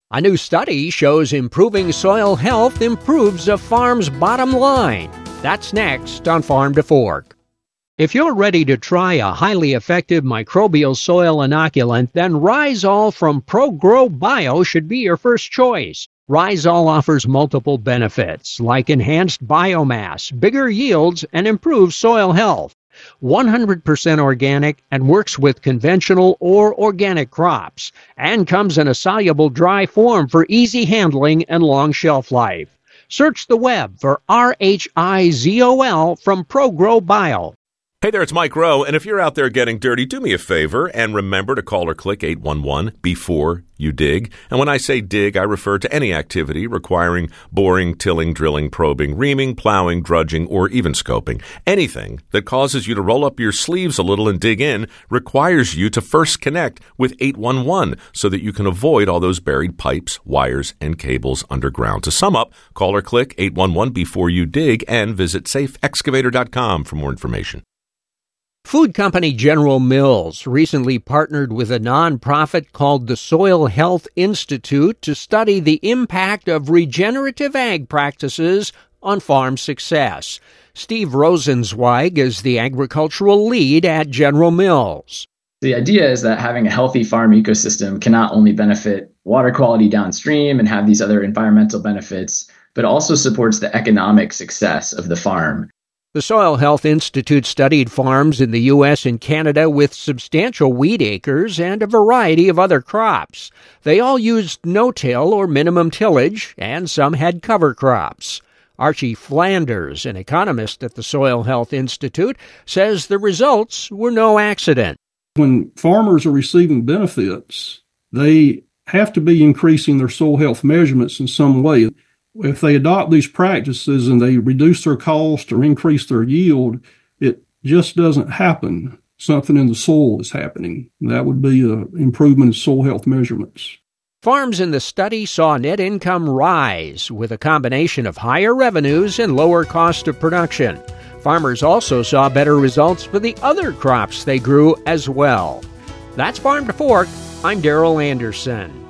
A new study shows improving soil health improves a farm's bottom line. That's next on Farm to Fork. If you're ready to try a highly effective microbial soil inoculant, then Rhizol from ProGrow Bio should be your first choice. Rhizol offers multiple benefits like enhanced biomass, bigger yields, and improved soil health. 100% organic and works with conventional or organic crops, and comes in a soluble dry form for easy handling and long shelf life. Search the web for RHIZOL from ProGrow Bio. Hey there, it's Mike Rowe, and if you're out there getting dirty, do me a favor and remember to call or click 811 before you dig. And when I say dig, I refer to any activity requiring boring, tilling, drilling, probing, reaming, plowing, drudging, or even scoping. Anything that causes you to roll up your sleeves a little and dig in requires you to first connect with 811 so that you can avoid all those buried pipes, wires, and cables underground. To sum up, call or click 811 before you dig and visit safeexcavator.com for more information. Food company General Mills recently partnered with a nonprofit called the Soil Health Institute to study the impact of regenerative ag practices on farm success. Steve Rosenzweig is the agricultural lead at General Mills. The idea is that having a healthy farm ecosystem can not only benefit water quality downstream and have these other environmental benefits, but also supports the economic success of the farm. The Soil Health Institute studied farms in the U.S. and Canada with substantial wheat acres and a variety of other crops. They all used no-till or minimum tillage, and some had cover crops. Archie Flanders, an economist at the Soil Health Institute, says the results were no accident. When farmers are receiving benefits, they have to be increasing their soil health measurements in some way. If they adopt these practices and they reduce their cost or increase their yield, it just doesn't happen. Something in the soil is happening. That would be an improvement in soil health measurements. Farms in the study saw net income rise with a combination of higher revenues and lower cost of production. Farmers also saw better results for the other crops they grew as well. That's Farm to Fork. I'm Darrell Anderson.